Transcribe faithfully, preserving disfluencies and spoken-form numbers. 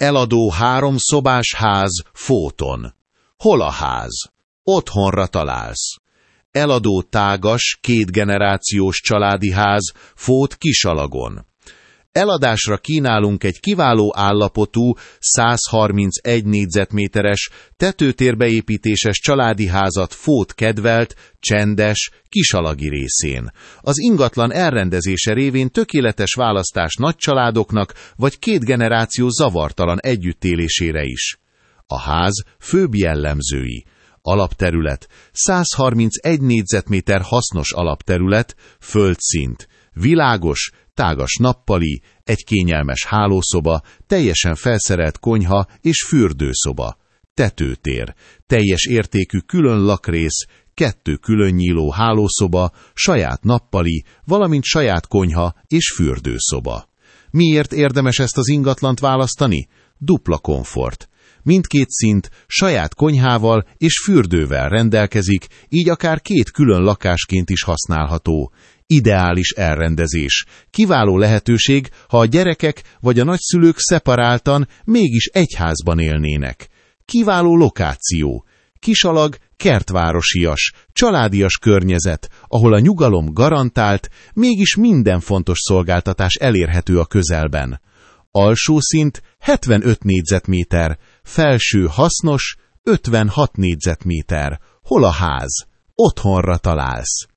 Eladó háromszobás ház Fóton. Hol a ház? Otthonra találsz. Eladó tágas, kétgenerációs családi ház Fót Kisalagon. Eladásra kínálunk egy kiváló állapotú, százharmincegy négyzetméteres, tetőtérbeépítéses családi házat Fót kedvelt, csendes, Kisalagi részén. Az ingatlan elrendezése révén tökéletes választás nagycsaládoknak vagy két generáció zavartalan együttélésére is. A ház főbb jellemzői: alapterület, százharmincegy négyzetméter hasznos alapterület, földszint, világos, tágas nappali, egy kényelmes hálószoba, teljesen felszerelt konyha és fürdőszoba, tetőtér, teljes értékű külön lakrész, kettő külön nyíló hálószoba, saját nappali, valamint saját konyha és fürdőszoba. Miért érdemes ezt az ingatlant választani? Dupla komfort. Mindkét szint saját konyhával és fürdővel rendelkezik, így akár két külön lakásként is használható. Ideális elrendezés. Kiváló lehetőség, ha a gyerekek vagy a nagyszülők szeparáltan, mégis egy házban élnének. Kiváló lokáció. Kisalag kertvárosias, családias környezet, ahol a nyugalom garantált, mégis minden fontos szolgáltatás elérhető a közelben. Alsó szint hetvenöt négyzetméter, felső hasznos ötvenhat négyzetméter. Hol a ház? Otthonra találsz.